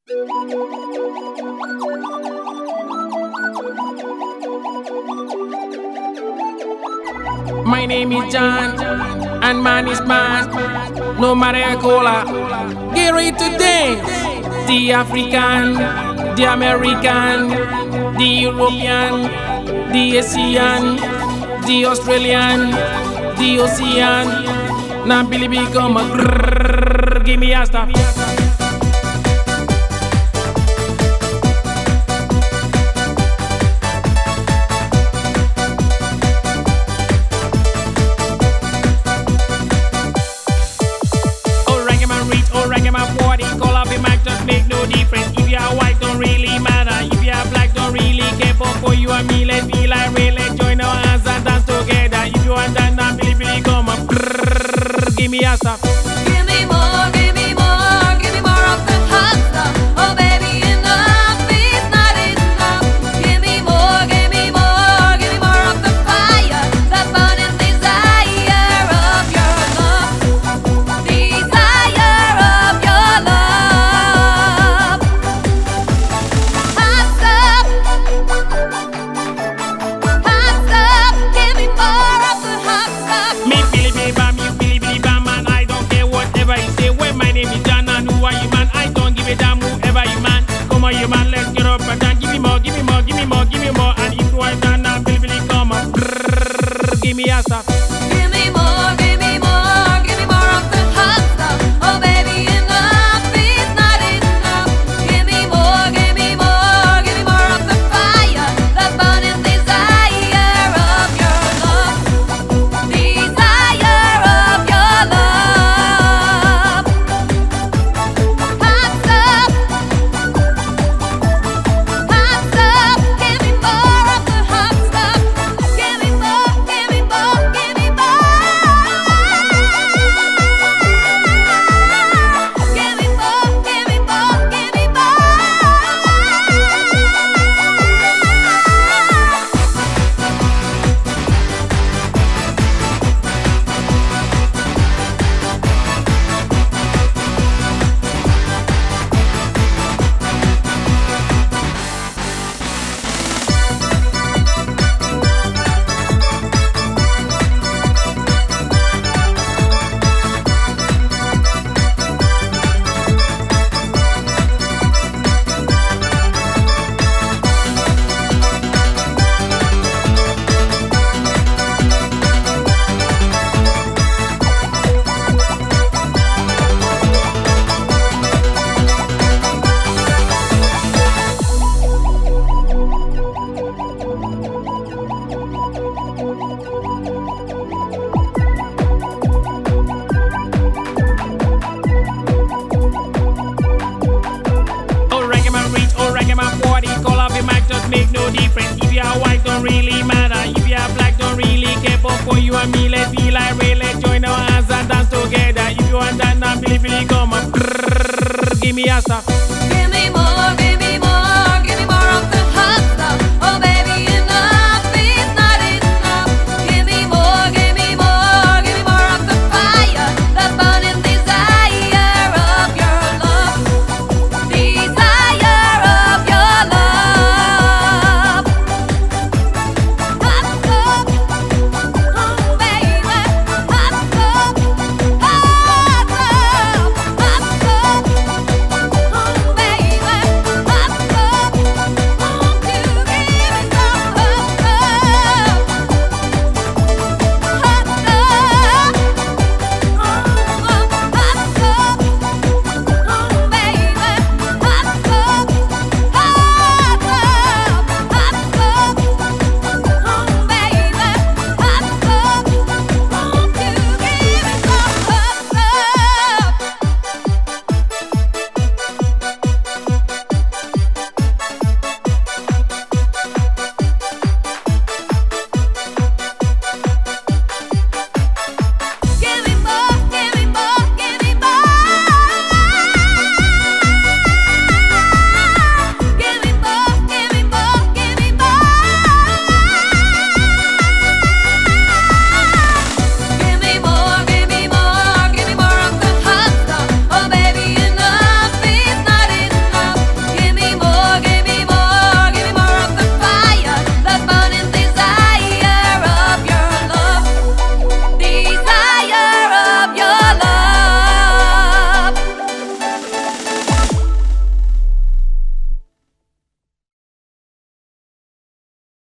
My name is John, and man is man. No matter cola, get ready to dance. The African, the American, the European, the Asian, the Australian, the Ocean. Now Billy become a grrrr, give me a stop. Make no difference. If you're white, don't really matter. If you're black, don't really care. But for you and me, let's be like real. Let's join our hands and dance together. If you want that, now Billy, come on. Brrr, give me a stop. Give me more, give me more, give me more of the hot stuff. Oh baby, enough is not enough. Give me more, give me more, give me more of the fire, the burning desire of your love, desire of your love. Hot stuff, give me more of the hot stuff. Me Billy Bam, you Billy Bam, man. I don't care whatever you say. Well, my name is John, and who are you, man? I don't give a damn whoever you, man. Come on, you man, let's get up and down. Give me more, give me more, give me more, give me more. And if you want that, now Billy, come on. Brrr, give me a stop. Give me more, give me more, give me more of the hot stuff. Oh baby, enough is not enough. Give me more, give me more, give me more of the fire, the burning desire of your love, desire of your love. Hot stuff, give me more of the hot stuff. Give me more, give me more, give me more. Give me more, give me more, give me more. Oh, reggae man rich, oh, reggae man party. Call up your mic, just make no difference. If you're white, don't really matter. If you're black, don't really care. But for you and me, let's be like real. Let's join our hands and dance together. If you want that, now Billy, come on. Brrr, give me a stop.